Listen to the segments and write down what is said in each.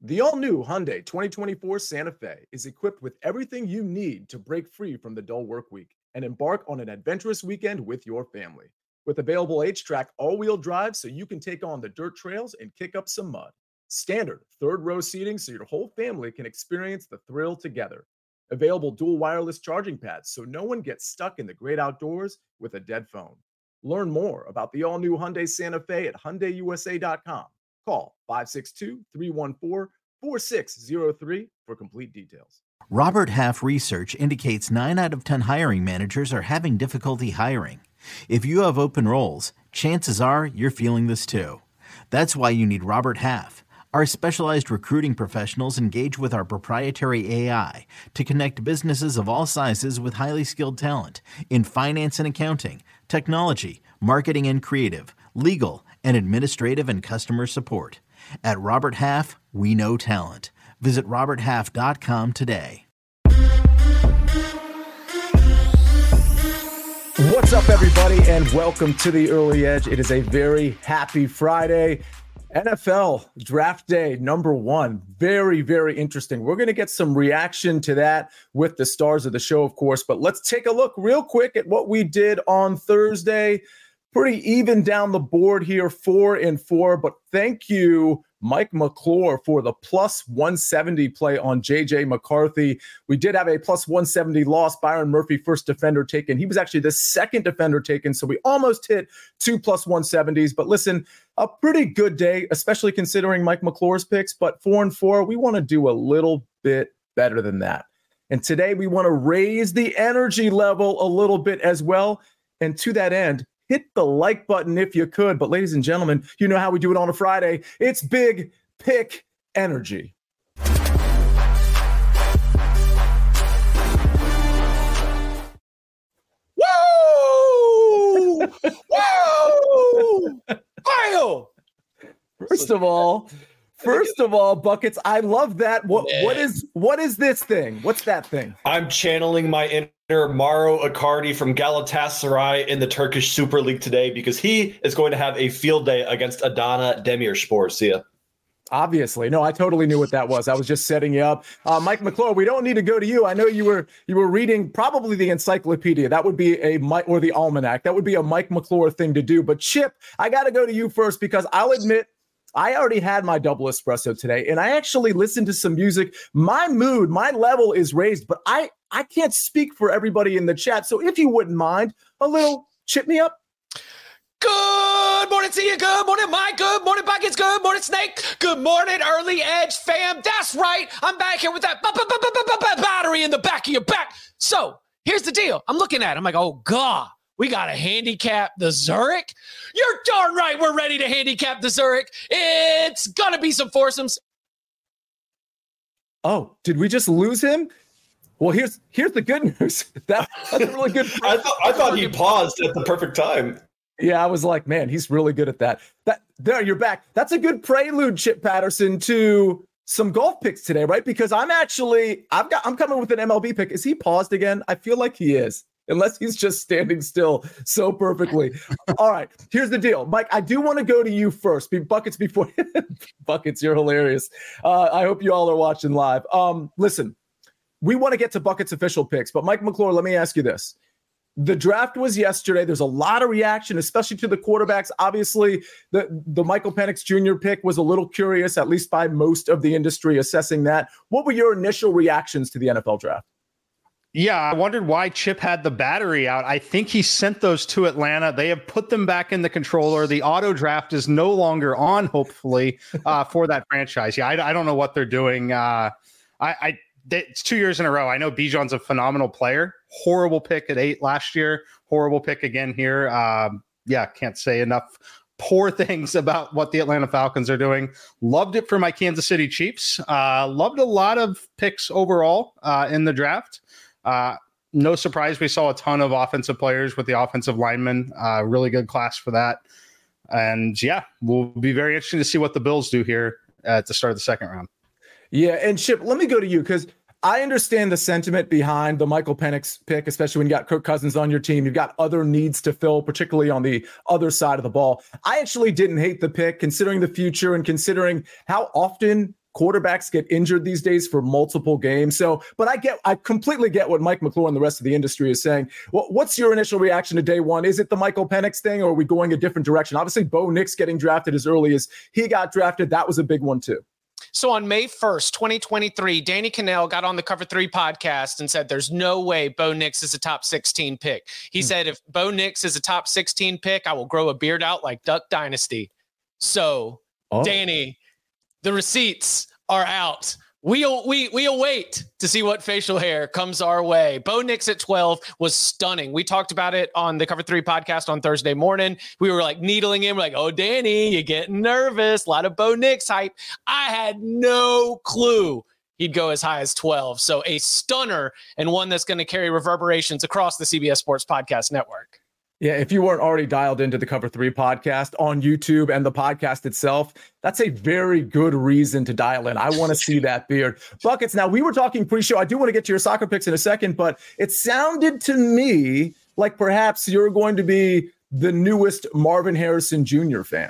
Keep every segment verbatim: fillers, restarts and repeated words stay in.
The all-new Hyundai twenty twenty-four Santa Fe is equipped with everything you need to break free from the dull work week and embark on an adventurous weekend with your family. With available H-Track all-wheel drive so you can take on the dirt trails and kick up some mud. Standard third-row seating so your whole family can experience the thrill together. Available dual wireless charging pads so no one gets stuck in the great outdoors with a dead phone. Learn more about the all-new Hyundai Santa Fe at Hyundai U S A dot com. Call five six two, three one four, four six zero three for complete details. Robert Half research indicates nine out of ten hiring managers are having difficulty hiring. If you have open roles, chances are you're feeling this too. That's why you need Robert Half. Our specialized recruiting professionals engage with our proprietary A I to connect businesses of all sizes with highly skilled talent in finance and accounting, technology, marketing and creative, legal, and administrative and customer support. At Robert Half, we know talent. Visit robert half dot com today. What's up, everybody, and welcome to the Early Edge. It is a very happy Friday. N F L Draft Day number one. Very, very interesting. We're going to get some reaction to that with the stars of the show, of course. But let's take a look real quick at what we did on Thursday. Pretty even down the board here, four and four. But thank you, Mike McClure, for the plus one seventy play on J J McCarthy. We did have a plus one seventy loss. Byron Murphy, first defender taken. He was actually the second defender taken, so we almost hit two plus one seventies. But listen, a pretty good day, especially considering Mike McClure's picks. But four and four, we want to do a little bit better than that. And today we want to raise the energy level a little bit as well. And to that end, hit the like button if you could. But ladies and gentlemen, you know how we do it on a Friday. It's Big Pick Energy. Woo! Woo! Wow! First of all, First of all, Buckets, I love that. What yeah. what is what is this thing? What's that thing? I'm channeling my inner Mauro Icardi from Galatasaray in the Turkish Super League today because he is going to have a field day against Adana Demirspor. See ya. Obviously. No, I totally knew what that was. I was just setting you up. Uh, Mike McClure, we don't need to go to you. I know you were you were reading probably the encyclopedia. That would be a Mike or the almanac. That would be a Mike McClure thing to do. But Chip, I got to go to you first because I'll admit I already had my double espresso today, and I actually listened to some music. My mood, my level is raised, but I, I can't speak for everybody in the chat. So if you wouldn't mind, a little chip me up. Good morning to you. Good morning, Mike. Good morning, Buckets. Good morning, Snake. Good morning, Early Edge fam. That's right. I'm back here with that battery in the back of your back. So here's the deal. I'm looking at it. I'm like, oh, God. We got to handicap the Zurich. You're darn right we're ready to handicap the Zurich. It's going to be some foursomes. Oh, did we just lose him? Well, here's here's the good news. That, that's a really good. I thought I thought he paused at the perfect time. Yeah, I was like, man, he's really good at that. That there, you're back. That's a good prelude, Chip Patterson, to some golf picks today, right? Because I'm actually I've got I'm coming with an M L B pick. Is he paused again? I feel like he is. Unless he's just standing still so perfectly. All right, here's the deal. Mike, I do want to go to you first. Be Buckets before Buckets, you're hilarious. Uh, I hope you all are watching live. Um, listen, we want to get to Buckets official picks, but Mike McClure, let me ask you this. The draft was yesterday. There's a lot of reaction, especially to the quarterbacks. Obviously, the, the Michael Penix Junior pick was a little curious, at least by most of the industry assessing that. What were your initial reactions to the N F L draft? Yeah, I wondered why Chip had the battery out. I think he sent those to Atlanta. They have put them back in the controller. The auto draft is no longer on, hopefully, uh, for that franchise. Yeah, I, I don't know what they're doing. Uh, I, I it's two years in a row. I know Bijan's a phenomenal player. Horrible pick at eight last year. Horrible pick again here. Um, yeah, can't say enough poor things about what the Atlanta Falcons are doing. Loved it for my Kansas City Chiefs. Uh, loved a lot of picks overall uh, in the draft. Uh, no surprise we saw a ton of offensive players with the offensive linemen. Uh, really good class for that. And, yeah, we'll be very interesting to see what the Bills do here at the start of the second round. Yeah, and Chip, let me go to you because I understand the sentiment behind the Michael Penix pick, especially when you got Kirk Cousins on your team. You've got other needs to fill, particularly on the other side of the ball. I actually didn't hate the pick, considering the future and considering how often quarterbacks get injured these days for multiple games. So, but I get, I completely get what Mike McClure and the rest of the industry is saying. Well, what's your initial reaction to day one? Is it the Michael Penix thing, or are we going a different direction? Obviously, Bo Nix getting drafted as early as he got drafted. That was a big one too. So on May first, twenty twenty-three, Danny Kanell got on the Cover three podcast and said, there's no way Bo Nix is a top sixteen pick. He hmm. said, if Bo Nix is a top sixteen pick, I will grow a beard out like Duck Dynasty. So, oh. Danny, the receipts are out. We we we await to see what facial hair comes our way. Bo Nix at twelve was stunning. We talked about it on the Cover three podcast on Thursday morning. We were like needling him. We're like, oh, Danny, you're getting nervous. A lot of Bo Nix hype. I had no clue he'd go as high as twelve. So a stunner, and one that's going to carry reverberations across the C B S Sports Podcast Network. Yeah, if you weren't already dialed into the Cover three podcast on YouTube and the podcast itself, that's a very good reason to dial in. I want to see that beard. Buckets, now we were talking pre-show. I do want to get to your soccer picks in a second, but it sounded to me like perhaps you're going to be the newest Marvin Harrison Junior fan.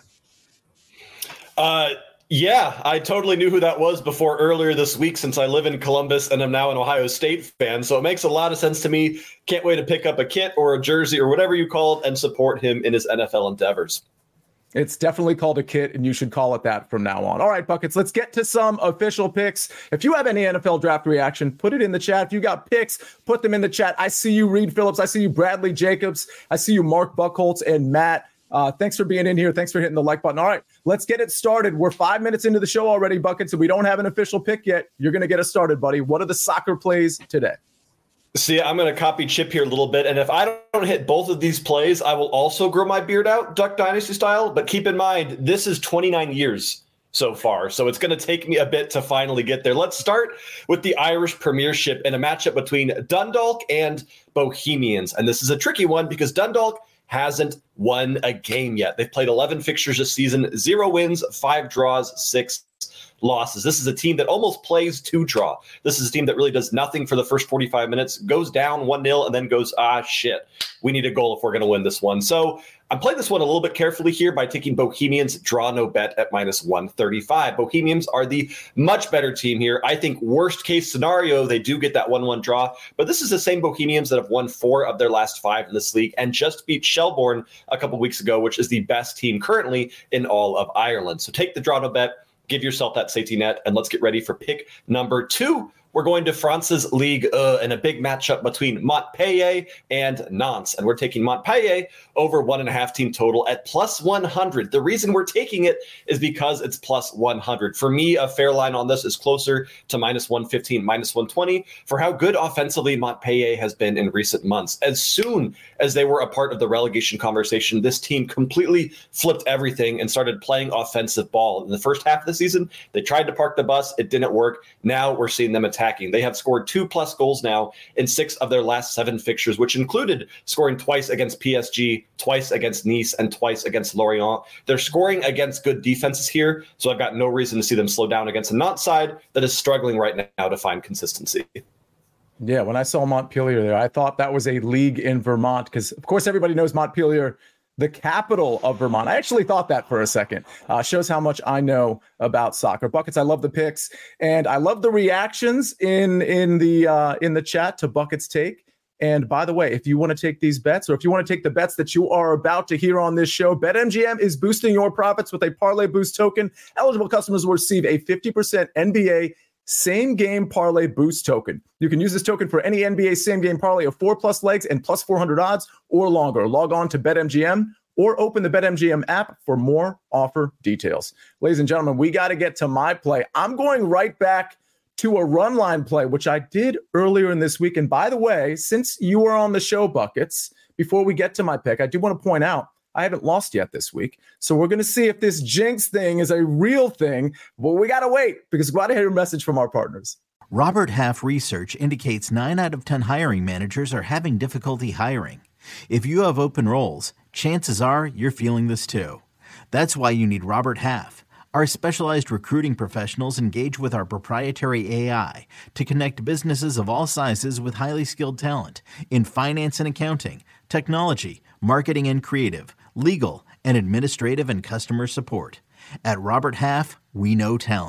Uh, yeah, I totally knew who that was before earlier this week, since I live in Columbus and I'm now an Ohio State fan. So it makes a lot of sense to me. Can't wait to pick up a kit or a jersey or whatever you call it and support him in his N F L endeavors. It's definitely called a kit, and you should call it that from now on. All right, Buckets, let's get to some official picks. If you have any N F L draft reaction, put it in the chat. If you got picks, put them in the chat. I see you, Reed Phillips. I see you, Bradley Jacobs. I see you, Mark Buckholtz and Matt. Uh, thanks for being in here. Thanks for hitting the like button. All right, let's get it started. We're five minutes into the show already, Buckets, and we don't have an official pick yet. You're going to get us started, buddy. What are the soccer plays today? See, I'm going to copy Chip here a little bit, and if I don't hit both of these plays, I will also grow my beard out, Duck Dynasty style. But keep in mind, this is twenty-nine years so far, so it's going to take me a bit to finally get there. Let's start with the Irish Premiership and a matchup between Dundalk and Bohemians. And this is a tricky one because Dundalk hasn't won a game yet. They've played eleven fixtures this season, zero wins, five draws, six losses. This is a team that almost plays to draw. This is a team that really does nothing for the first forty-five minutes, goes down one nil, and then goes, ah, shit, we need a goal if we're going to win this one. So I'm playing this one a little bit carefully here by taking Bohemians draw no bet at minus one thirty-five. Bohemians are the much better team here. I think worst case scenario, they do get that one one draw, but this is the same Bohemians that have won four of their last five in this league and just beat Shelbourne a couple weeks ago, which is the best team currently in all of Ireland. So take the draw no bet, give yourself that safety net, and let's get ready for pick number two. We're going to France's Ligue one in a big matchup between Montpellier and Nantes. And we're taking Montpellier over one and a half team total at plus one hundred. The reason we're taking it is because it's plus one hundred. For me, a fair line on this is closer to minus one fifteen, minus one twenty for how good offensively Montpellier has been in recent months. As soon as they were a part of the relegation conversation, this team completely flipped everything and started playing offensive ball. In the first half of the season, they tried to park the bus. It didn't work. Now we're seeing them attack. They have scored two plus goals now in six of their last seven fixtures, which included scoring twice against P S G, twice against Nice, and twice against Lorient. They're scoring against good defenses here, so I've got no reason to see them slow down against a Nantes side that is struggling right now to find consistency. Yeah, when I saw Montpellier there, I thought that was a league in Vermont because, of course, everybody knows Montpellier, the capital of Vermont. I actually thought that for a second. Uh, shows how much I know about soccer. Buckets, I love the picks, and I love the reactions in in the uh, in the chat to Buckets Take. And by the way, if you want to take these bets, or if you want to take the bets that you are about to hear on this show, BetMGM is boosting your profits with a Parlay Boost token. Eligible customers will receive a fifty percent N B A same game parlay boost token. You can use this token for any N B A same game parlay of four plus legs and plus four hundred odds or longer. Log on to BetMGM or open the BetMGM app for more offer details. Ladies and gentlemen, we got to get to my play. I'm going right back to a run line play, which I did earlier in this week. And by the way, since you are on the show, Buckets, before we get to my pick, I do want to point out I haven't lost yet this week. So we're going to see if this jinx thing is a real thing. But we got to wait because we got to hear a message from our partners. Robert Half research indicates nine out of ten hiring managers are having difficulty hiring. If you have open roles, chances are you're feeling this too. That's why you need Robert Half. Our specialized recruiting professionals engage with our proprietary A I to connect businesses of all sizes with highly skilled talent in finance and accounting, technology, marketing and creative, legal, and administrative and customer support. At Robert Half, we know talent.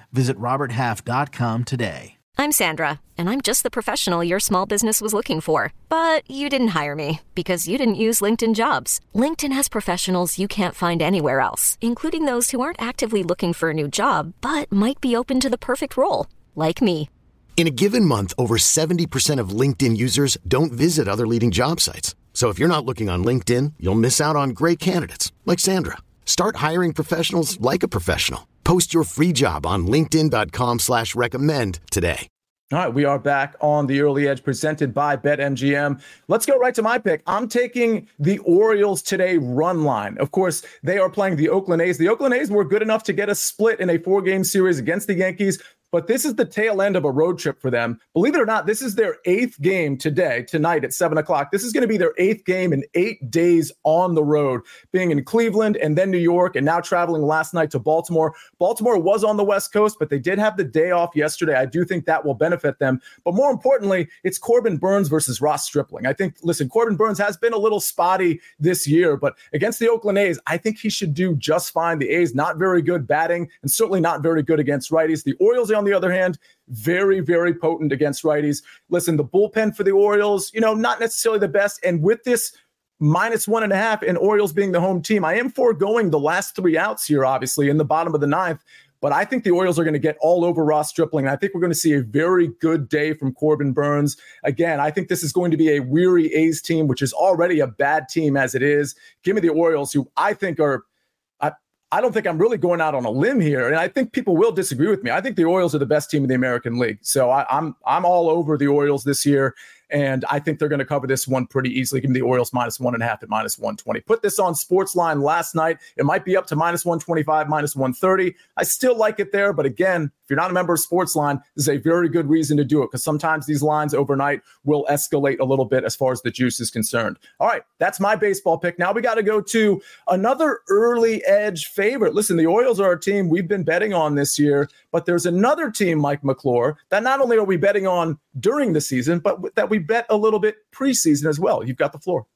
Visit robert half dot com today. I'm Sandra, and I'm just the professional your small business was looking for. But you didn't hire me because you didn't use LinkedIn Jobs. LinkedIn has professionals you can't find anywhere else, including those who aren't actively looking for a new job, but might be open to the perfect role, like me. In a given month, over seventy percent of LinkedIn users don't visit other leading job sites. So if you're not looking on LinkedIn, you'll miss out on great candidates like Sandra. Start hiring professionals like a professional. Post your free job on linkedin dot com slash recommend today. All right, we are back on the Early Edge presented by BetMGM. Let's go right to my pick. I'm taking the Orioles today run line. Of course, they are playing the Oakland A's. The Oakland A's were good enough to get a split in a four-game series against the Yankees, but this is the tail end of a road trip for them. Believe it or not, this is their eighth game today, tonight at seven o'clock. This is going to be their eighth game in eight days on the road, being in Cleveland and then New York and now traveling last night to Baltimore. Baltimore was on the West Coast, but they did have the day off yesterday. I do think that will benefit them. But more importantly, it's Corbin Burnes versus Ross Stripling. I think, listen, Corbin Burnes has been a little spotty this year, but against the Oakland A's, I think he should do just fine. The A's not very good batting and certainly not very good against righties. The Orioles, on the other hand, very, very potent against righties. Listen, the bullpen for the Orioles, you know, not necessarily the best. And with this minus one and a half and Orioles being the home team, I am foregoing the last three outs here, obviously, in the bottom of the ninth. But I think the Orioles are going to get all over Ross Stripling. And I think we're going to see a very good day from Corbin Burnes. Again, I think this is going to be a weary A's team, which is already a bad team as it is. Give me the Orioles, who I think are I, I don't think I'm really going out on a limb here. And I think people will disagree with me. I think the Orioles are the best team in the American League. So I, I'm I'm all over the Orioles this year. And I think they're going to cover this one pretty easily. Give me the Orioles minus one and a half at minus one twenty. Put this on Sportsline last night. It might be up to minus one twenty-five, minus one thirty. I still like it there. But again, if you're not a member of Sportsline, this is a very good reason to do it because sometimes these lines overnight will escalate a little bit as far as the juice is concerned. All right, that's my baseball pick. Now we got to go to another early edge favorite. Listen, the Orioles are a team we've been betting on this year, but there's another team, Mike McClure, that not only are we betting on during the season, but that we bet a little bit preseason as well. You've got the floor.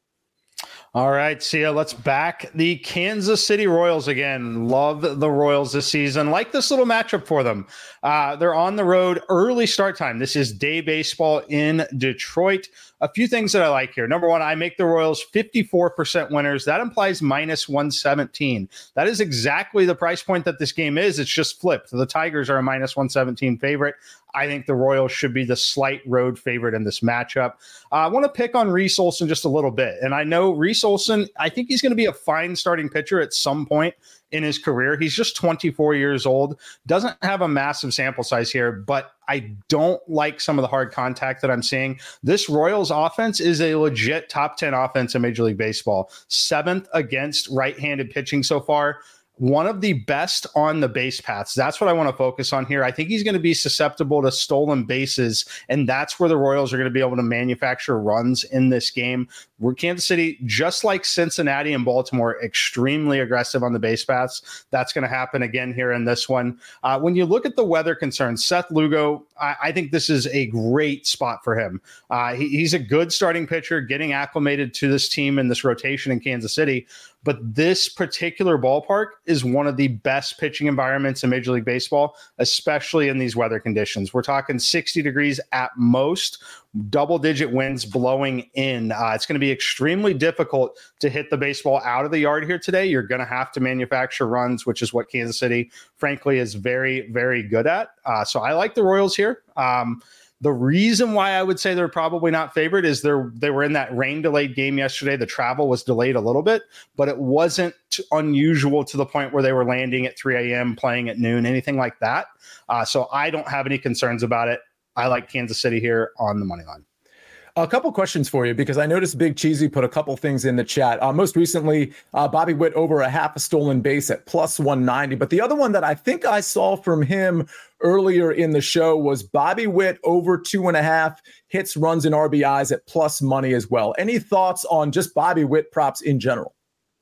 All right, Sia, let's back the Kansas City Royals again. Love the Royals this season. Like this little matchup for them. Uh, they're on the road, early start time. This is day baseball in Detroit. A few things that I like here. Number one, I make the Royals fifty-four percent winners. That implies minus one seventeen. That is exactly the price point that this game is. It's just flipped. The Tigers are a minus one seventeen favorite. I think the Royals should be the slight road favorite in this matchup. Uh, I want to pick on Reese Olson just a little bit. And I know Reese Olson, I think he's going to be a fine starting pitcher at some point in his career. He's just twenty-four years old, doesn't have a massive sample size here, but I don't like some of the hard contact that I'm seeing. This Royals offense is a legit top ten offense in Major League Baseball. Seventh against right-handed pitching so far. One of the best on the base paths. That's what I want to focus on here. I think he's going to be susceptible to stolen bases, and that's where the Royals are going to be able to manufacture runs in this game. We're Kansas City, just like Cincinnati and Baltimore, extremely aggressive on the base paths. That's going to happen again here in this one. Uh, when you look at the weather concerns, Seth Lugo, I, I think this is a great spot for him. Uh, he, he's a good starting pitcher, getting acclimated to this team and this rotation in Kansas City. But this particular ballpark is one of the best pitching environments in Major League Baseball, especially in these weather conditions. We're talking sixty degrees at most, double-digit winds blowing in. Uh, it's going to be extremely difficult to hit the baseball out of the yard here today. You're going to have to manufacture runs, which is what Kansas City, frankly, is very, very good at. Uh, so I like the Royals here. Um, The reason why I would say they're probably not favored is they're they were in that rain-delayed game yesterday. The travel was delayed a little bit, but it wasn't unusual to the point where they were landing at three a.m., playing at noon, anything like that. Uh, so I don't have any concerns about it. I like Kansas City here on the money line. A couple questions for you, because I noticed Big Cheesy put a couple things in the chat. Uh, most recently, uh, Bobby Witt over a half a stolen base at plus one ninety. But the other one that I think I saw from him earlier in the show was Bobby Witt over two and a half hits, runs, and R B Is at plus money as well. Any thoughts on just Bobby Witt props in general?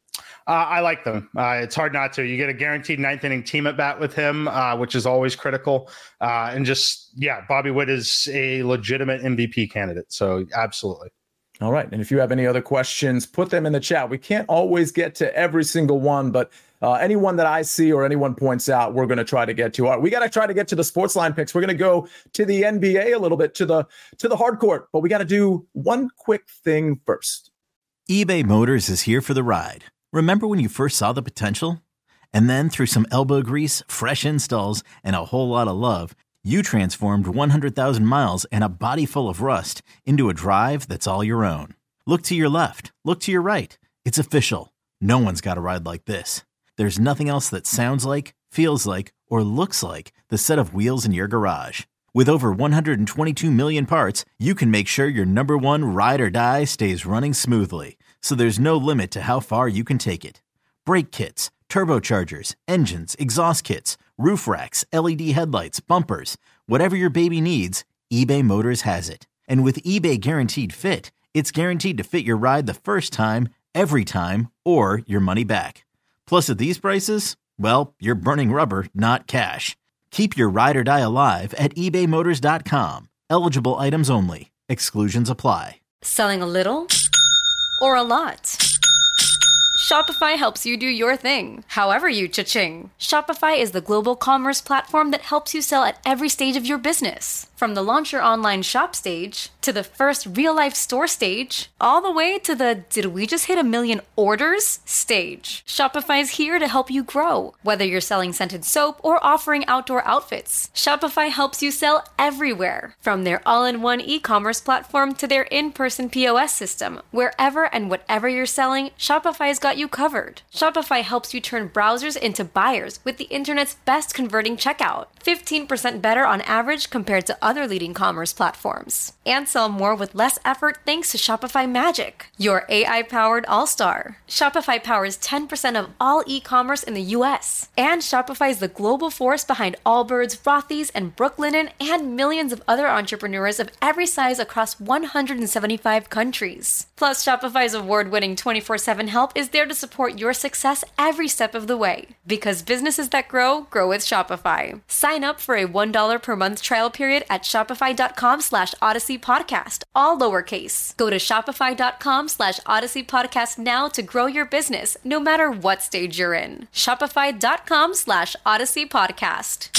Uh, I like them. Uh, it's hard not to. You get a guaranteed ninth inning team at bat with him, uh, which is always critical. Uh, and just, yeah, Bobby Witt is a legitimate M V P candidate. So absolutely. All right. And if you have any other questions, put them in the chat. We can't always get to every single one, but uh, anyone that I see or anyone points out, we're going to try to get to. All right, we got to try to get to the sports line picks. We're going to go to the N B A a little bit, to the to the hard court, but we got to do one quick thing first. eBay Motors is here for the ride. Remember when you first saw the potential? And then through some elbow grease, fresh installs, and a whole lot of love, you transformed one hundred thousand miles and a body full of rust into a drive that's all your own. Look to your left. Look to your right. It's official. No one's got a ride like this. There's nothing else that sounds like, feels like, or looks like the set of wheels in your garage. With over one hundred twenty-two million parts, you can make sure your number one ride or die stays running smoothly. So there's no limit to how far you can take it. Brake kits, turbochargers, engines, exhaust kits, roof racks, L E D headlights, bumpers, whatever your baby needs, eBay Motors has it. And with eBay Guaranteed Fit, it's guaranteed to fit your ride the first time, every time, or your money back. Plus, at these prices, well, you're burning rubber, not cash. Keep your ride or die alive at ebay motors dot com. Eligible items only. Exclusions apply. Selling a little or a lot? Shopify helps you do your thing, however you cha-ching. Shopify is the global commerce platform that helps you sell at every stage of your business. From the launch your online shop stage, to the first real-life store stage, all the way to the did we just hit a million orders stage. Shopify's here to help you grow. Whether you're selling scented soap or offering outdoor outfits, Shopify helps you sell everywhere. From their all-in-one e-commerce platform to their in-person P O S system, wherever and whatever you're selling, Shopify's got you covered. Shopify helps you turn browsers into buyers with the internet's best converting checkout. fifteen percent better on average compared to other leading commerce platforms. And sell more with less effort thanks to Shopify Magic, your A I-powered all-star. Shopify powers ten percent of all e-commerce in the U S. And Shopify is the global force behind Allbirds, Rothy's, and Brooklinen, and millions of other entrepreneurs of every size across one hundred seventy-five countries. Plus, Shopify's award-winning twenty-four seven help is there to support your success every step of the way. Because businesses that grow, grow with Shopify. Sign up for a one dollar per month trial period at shopify.com slash Odyssey Podcast, all lowercase. Go to shopify.com slash Odyssey Podcast now to grow your business, no matter what stage you're in. Shopify.com slash Odyssey Podcast.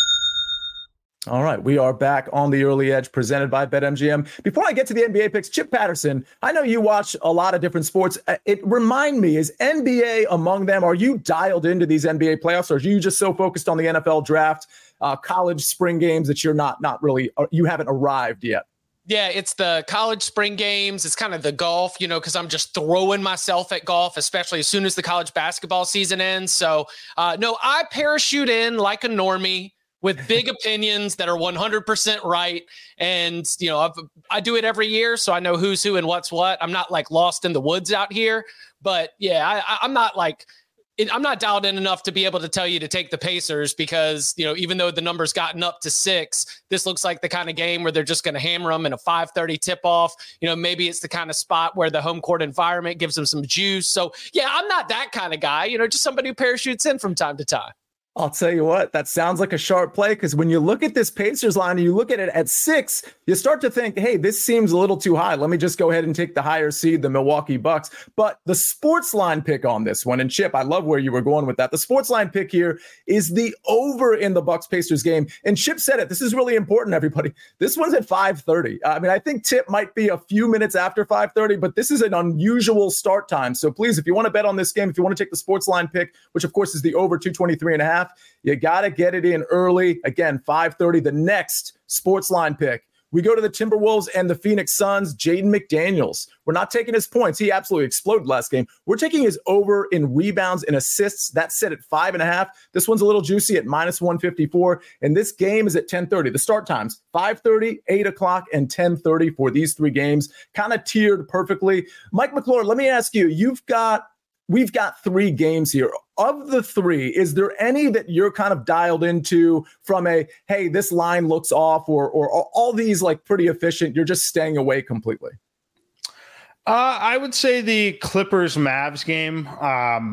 All right, we are back on the Early Edge presented by BetMGM. Before I get to the N B A picks, Chip Patterson, I know you watch a lot of different sports. It remind me, is N B A among them? Are you dialed into these N B A playoffs, or are you just so focused on the N F L draft, uh, college spring games that you're not not really, you haven't arrived yet? Yeah, it's the college spring games. It's kind of the golf, you know, because I'm just throwing myself at golf, especially as soon as the college basketball season ends. So, uh, no, I parachute in like a normie with big opinions that are one hundred percent right. And, you know, I've, I do it every year, so I know who's who and what's what. I'm not like lost in the woods out here. But, yeah, I, I'm not like – I'm not dialed in enough to be able to tell you to take the Pacers because, you know, even though the number's gotten up to six, this looks like the kind of game where they're just going to hammer them in a five thirty tip-off. You know, maybe it's the kind of spot where the home court environment gives them some juice. So, yeah, I'm not that kind of guy, you know, just somebody who parachutes in from time to time. I'll tell you what, that sounds like a sharp play, because when you look at this Pacers line and you look at it at six, you start to think, hey, this seems a little too high. Let me just go ahead and take the higher seed, the Milwaukee Bucks. But the sports line pick on this one, and Chip, I love where you were going with that. The sports line pick here is the over in the Bucks Pacers game. And Chip said it. This is really important, everybody. This one's at five thirty. I mean, I think tip might be a few minutes after five thirty, but this is an unusual start time. So please, if you want to bet on this game, if you want to take the sports line pick, which of course is the over two twenty-three and a half, you got to get it in early. Again, five thirty, the next sports line pick. We go to the Timberwolves and the Phoenix Suns. Jaden McDaniels. We're not taking his points. He absolutely exploded last game. We're taking his over in rebounds and assists. That's set at five and a half. This one's a little juicy at minus one fifty-four. And this game is at ten thirty. The start times, five thirty, eight o'clock, and ten thirty for these three games. Kind of tiered perfectly. Mike McClure, let me ask you, you've got We've got three games here. Of the three, is there any that you're kind of dialed into from a, hey, this line looks off, or or all these like pretty efficient, you're just staying away completely? Uh, I would say the Clippers-Mavs game. Um,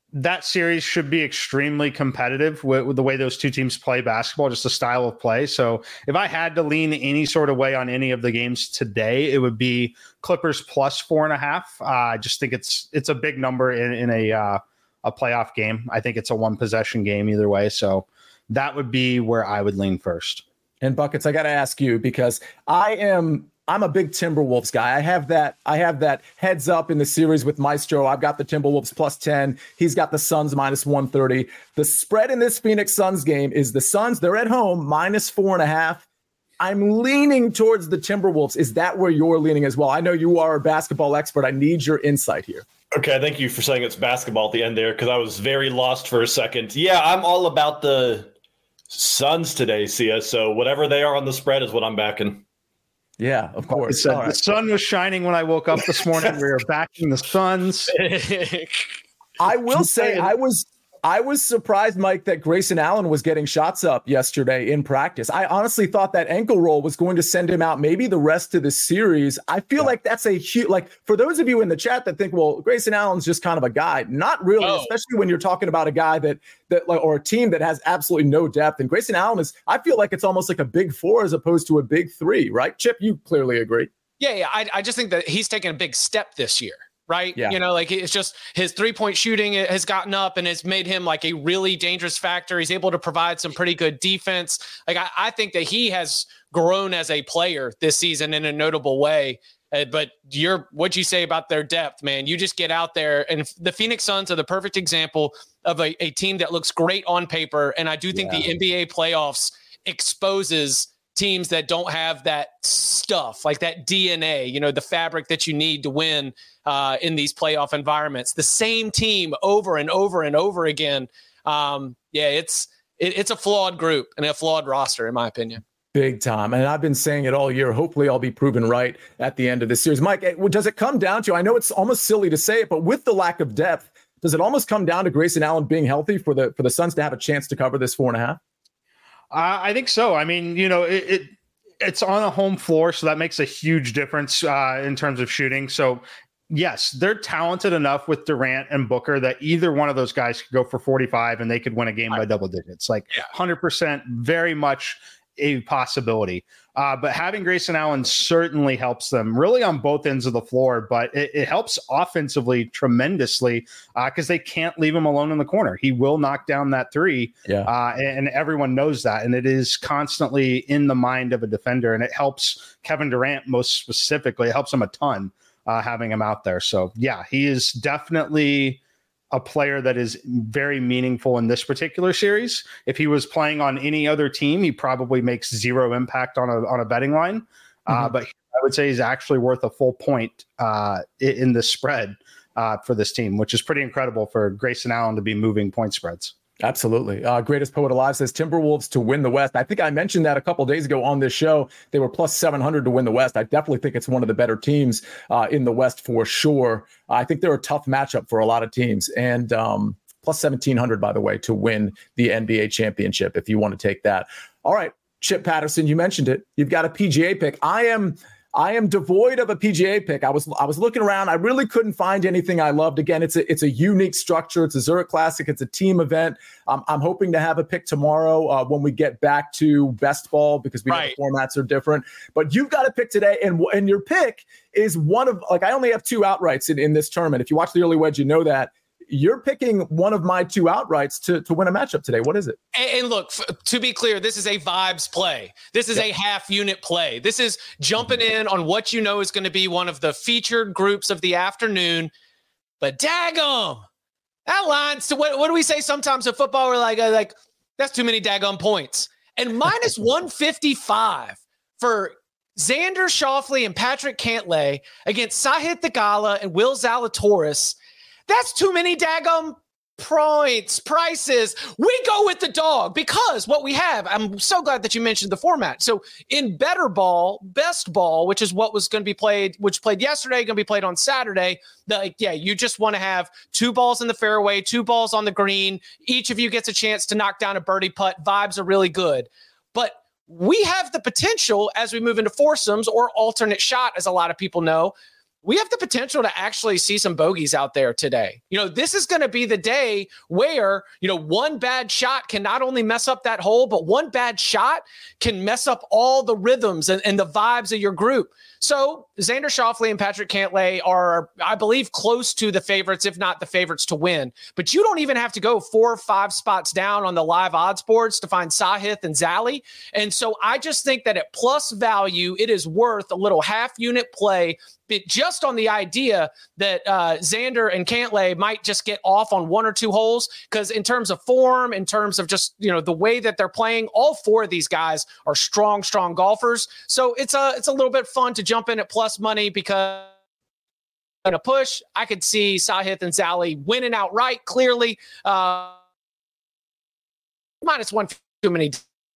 that series should be extremely competitive with, with the way those two teams play basketball, just the style of play. So if I had to lean any sort of way on any of the games today, it would be Clippers plus four and a half. Uh, I just think it's it's a big number in, in a uh, a playoff game. I think it's a one possession game either way. So that would be where I would lean first. And Buckets, I got to ask you, because I am I'm a big Timberwolves guy. I have that I have that heads up in the series with Maestro. I've got the Timberwolves plus ten. He's got the Suns minus one thirty. The spread in this Phoenix Suns game is the Suns. They're at home minus four and a half. I'm leaning towards the Timberwolves. Is that where you're leaning as well? I know you are a basketball expert. I need your insight here. Okay, thank you for saying it's basketball at the end there, because I was very lost for a second. Yeah, I'm all about the Suns today, Sia. So whatever they are on the spread is what I'm backing. Yeah, of course. Said, right. The sun was shining when I woke up this morning. We were backing the Suns. I will say I was I was surprised, Mike, that Grayson Allen was getting shots up yesterday in practice. I honestly thought that ankle roll was going to send him out maybe the rest of the series. I feel yeah. like that's a huge, like for those of you in the chat that think, well, Grayson Allen's just kind of a guy. Not really, oh. especially when you're talking about a guy that, that like, or a team that has absolutely no depth. And Grayson Allen is, I feel like it's almost like a big four as opposed to a big three, right? Chip, you clearly agree. Yeah, yeah. I, I just think that he's taken a big step this year. Right. Yeah. You know, like it's just his three point shooting has gotten up and has made him like a really dangerous factor. He's able to provide some pretty good defense. Like I, I think that he has grown as a player this season in a notable way. Uh, but you're what'd you say about their depth, man? You just get out there, and the Phoenix Suns are the perfect example of a, a team that looks great on paper. And I do think yeah. the N B A playoffs exposes teams that don't have that stuff, like that D N A, you know, the fabric that you need to win uh, in these playoff environments. The same team over and over and over again. Um, yeah, it's it, it's a flawed group and a flawed roster, in my opinion. Big time. And I've been saying it all year. Hopefully I'll be proven right at the end of this series. Mike, does it come down to, I know it's almost silly to say it, but with the lack of depth, does it almost come down to Grayson Allen being healthy for the for the Suns to have a chance to cover this four and a half? Uh, I think so. I mean, you know, it, it it's on a home floor, so that makes a huge difference uh, in terms of shooting. So, yes, they're talented enough with Durant and Booker that either one of those guys could go for forty-five and they could win a game by double digits. Like yeah. one hundred percent, very much a possibility. Uh, but having Grayson Allen certainly helps them really on both ends of the floor, but it, it helps offensively tremendously because uh, they can't leave him alone in the corner. He will knock down that three, yeah. uh, and, and everyone knows that. And it is constantly in the mind of a defender, and it helps Kevin Durant most specifically. It helps him a ton uh, having him out there. So, yeah, he is definitely a player that is very meaningful in this particular series. If he was playing on any other team, he probably makes zero impact on a on a betting line. Mm-hmm. Uh, but I would say he's actually worth a full point uh, in the spread uh, for this team, which is pretty incredible for Grayson Allen to be moving point spreads. Absolutely. Uh, Greatest Poet Alive says Timberwolves to win the West. I think I mentioned that a couple days ago on this show. They were plus seven hundred to win the West. I definitely think it's one of the better teams uh, in the West for sure. I think they're a tough matchup for a lot of teams. And um, plus seventeen hundred, by the way, to win the N B A championship, if you want to take that. All right, Chip Patterson, you mentioned it. You've got a P G A pick. I am... I am devoid of a P G A pick. I was I was looking around. I really couldn't find anything I loved. Again, it's a it's a unique structure. It's a Zurich Classic. It's a team event. Um, I'm hoping to have a pick tomorrow uh, when we get back to best ball because we right. know the formats are different. But you've got a pick today, and and your pick is one of like I only have two outrights in, in this tournament. If you watch the early wedge, you know that. You're picking one of my two outrights to, to win a matchup today. What is it? And, and look, f- to be clear, this is a vibes play. This is yep. a half unit play. This is jumping in on what you know is going to be one of the featured groups of the afternoon. But daggum, that line. So what, what do we say sometimes in football? We're like, uh, like that's too many daggum points. And minus one fifty-five for Xander Schauffele and Patrick Cantlay against Sahith Theegala and Will Zalatoris. That's too many daggum points, prices. We go with the dog because what we have, I'm so glad that you mentioned the format. So in better ball, best ball, which is what was going to be played, which played yesterday, going to be played on Saturday. Like, yeah, you just want to have two balls in the fairway, two balls on the green. Each of you gets a chance to knock down a birdie putt. Vibes are really good. But we have the potential as we move into foursomes or alternate shot, as a lot of people know, we have the potential to actually see some bogeys out there today. You know, this is going to be the day where, you know, one bad shot can not only mess up that hole, but one bad shot can mess up all the rhythms and, and the vibes of your group. So Xander Schauffele and Patrick Cantlay are, I believe, close to the favorites, if not the favorites to win. But you don't even have to go four or five spots down on the live odds boards to find Sahith and Zally. And so I just think that at plus value, it is worth a little half unit play, but just on the idea that uh, Xander and Cantlay might just get off on one or two holes, because in terms of form, in terms of just, you know, the way that they're playing, all four of these guys are strong, strong golfers. So it's a it's a little bit fun to jump in at plus money, because in a push, I could see Sahith and Zally winning outright. Clearly, uh, minus one too many.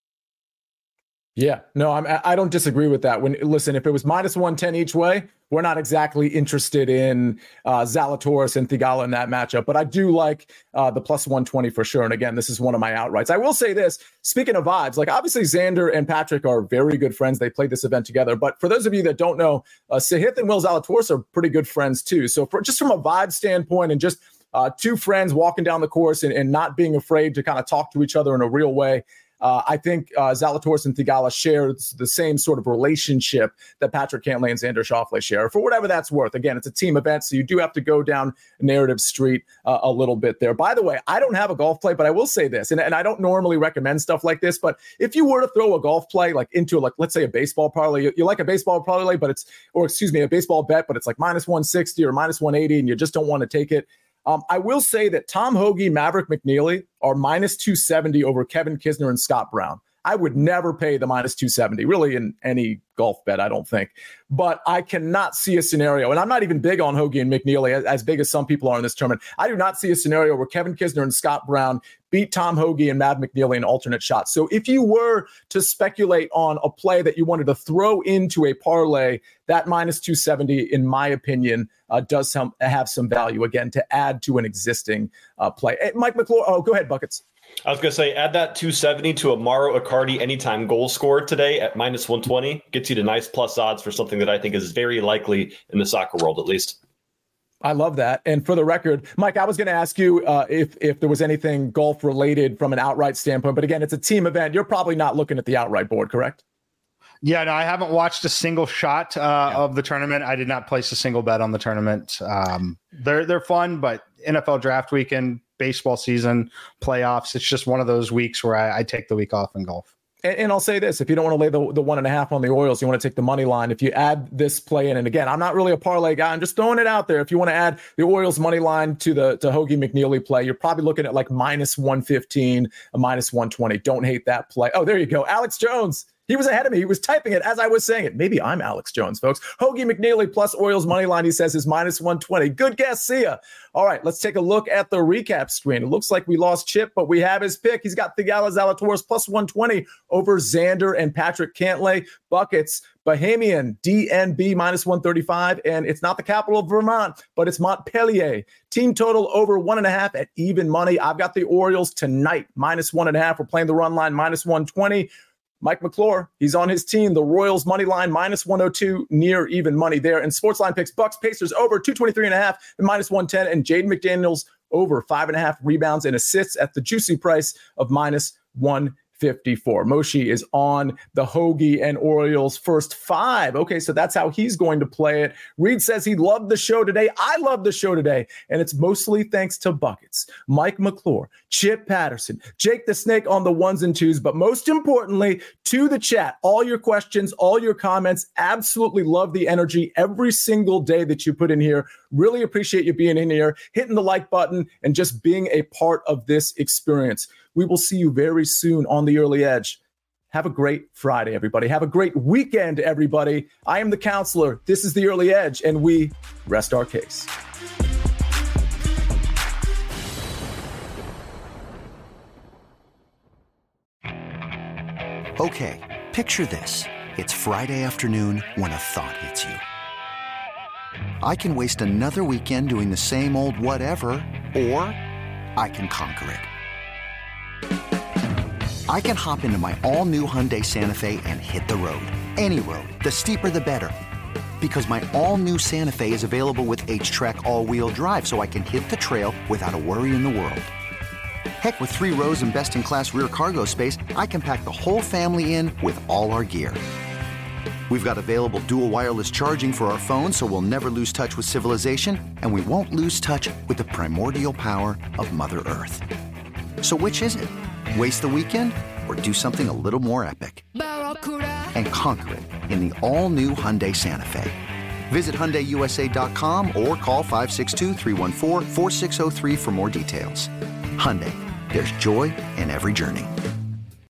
Yeah, no, I'm, I don't disagree with that. When listen, if it was minus one ten each way, we're not exactly interested in uh, Zalatoris and Theegala in that matchup. But I do like uh, the plus one twenty for sure. And again, this is one of my outrights. I will say this, speaking of vibes, like obviously Xander and Patrick are very good friends. They played this event together. But for those of you that don't know, uh, Sahith and Will Zalatoris are pretty good friends too. So for, just from a vibe standpoint and just uh, two friends walking down the course and, and not being afraid to kind of talk to each other in a real way, Uh, I think uh, Zalatoris and Theegala share the same sort of relationship that Patrick Cantlay and Xander Schauffele share, for whatever that's worth. Again, it's a team event, so you do have to go down narrative street uh, a little bit there. By the way, I don't have a golf play, but I will say this, and, and I don't normally recommend stuff like this, but if you were to throw a golf play like into, like, let's say a baseball parlay, you, you like a baseball parlay, but it's, or excuse me, a baseball bet, but it's like minus one sixty or minus one eighty, and you just don't want to take it. Um, I will say that Tom Hoge, Maverick McNeely are minus two seventy over Kevin Kisner and Scott Brown. I would never pay the minus two seventy, really, in any golf bet, I don't think. But I cannot see a scenario, and I'm not even big on Hoge and McNeely, as, as big as some people are in this tournament. I do not see a scenario where Kevin Kisner and Scott Brown beat Tom Hoge and Mav McNeely in alternate shots. So if you were to speculate on a play that you wanted to throw into a parlay, that minus two seventy, in my opinion, uh, does some, have some value, again, to add to an existing uh, play. Hey, Mike McClure, oh, go ahead, Buckets. I was going to say, add that two seventy to a Mauro Icardi anytime goal scorer today at minus one twenty. Gets you to nice plus odds for something that I think is very likely in the soccer world, at least. I love that. And for the record, Mike, I was going to ask you uh, if if there was anything golf related from an outright standpoint. But again, it's a team event. You're probably not looking at the outright board, correct? Yeah, no, I haven't watched a single shot uh, yeah. of the tournament. I did not place a single bet on the tournament. Um, they're they're fun, but N F L draft weekend, baseball season, playoffs, it's just one of those weeks where I, I take the week off in golf. And, and I'll say this, if you don't want to lay the, the one and a half on the Orioles, you want to take the money line. If you add this play in, and again, I'm not really a parlay guy, I'm just throwing it out there. If you want to add the Orioles money line to the to Hoge McNeely play, you're probably looking at like minus one fifteen, a minus one twenty. Don't hate that play. Oh, there you go. Alex Jones. He was ahead of me. He was typing it as I was saying it. Maybe I'm Alex Jones, folks. Hoge McNeely plus Orioles money line, he says, is minus one twenty. Good guess. See ya. All right, let's take a look at the recap screen. It looks like we lost Chip, but we have his pick. He's got Theegala Zalatoris plus one twenty over Xander and Patrick Cantlay. Buckets, Bahamian, D N B minus one thirty-five. And it's not the capital of Vermont, but it's Montpelier. Team total over one and a half at even money. I've got the Orioles tonight, minus one and a half. We're playing the run line, minus one twenty. Mike McClure, he's on his team. The Royals money line, minus one oh two, near even money there. And Sportsline picks Bucks Pacers over two twenty-three and a half and minus one ten. And Jaden McDaniels over five and a half rebounds and assists at the juicy price of minus one fifty-four. Moshe is on the Hoge and Orioles first five. Okay, so that's how he's going to play it. Reed says he loved the show today. I love the show today, and it's mostly thanks to Buckets, Mike McClure, Chip Patterson, Jake the Snake on the ones and twos, but most importantly, to the chat, all your questions, all your comments. Absolutely love the energy every single day that you put in here. Really appreciate you being in here, hitting the like button, and just being a part of this experience. We will see you very soon on the Early Edge. Have a great Friday, everybody. Have a great weekend, everybody. I am the counselor. This is the Early Edge, and we rest our case. Okay, picture this. It's Friday afternoon when a thought hits you. I can waste another weekend doing the same old whatever, or I can conquer it. I can hop into my all-new Hyundai Santa Fe and hit the road. Any road. The steeper, the better. Because my all-new Santa Fe is available with H-Track all-wheel drive, so I can hit the trail without a worry in the world. Heck, with three rows and best-in-class rear cargo space, I can pack the whole family in with all our gear. We've got available dual wireless charging for our phones, so we'll never lose touch with civilization, and we won't lose touch with the primordial power of Mother Earth. So which is it? Waste the weekend or do something a little more epic? And conquer it in the all-new Hyundai Santa Fe. Visit Hyundai U S A dot com or call five six two, three one four, four six zero three for more details. Hyundai, there's joy in every journey.